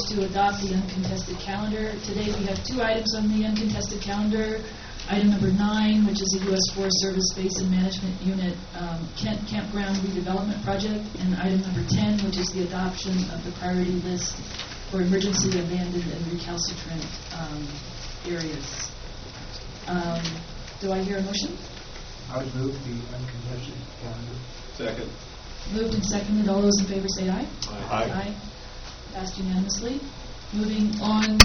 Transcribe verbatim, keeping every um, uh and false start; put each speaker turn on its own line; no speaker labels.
to adopt the uncontested calendar. Today we have two items on the uncontested calendar. Item number nine, which is a U S Forest Service Basin Management Unit um, Kent Campground Redevelopment Project, and item number ten, which is the adoption of the priority list for emergency abandoned and recalcitrant um, areas. Um, do I hear a motion?
I would move the uncontested calendar.
Second.
Moved and seconded. All those in favor say aye.
Aye.
Passed unanimously. Moving on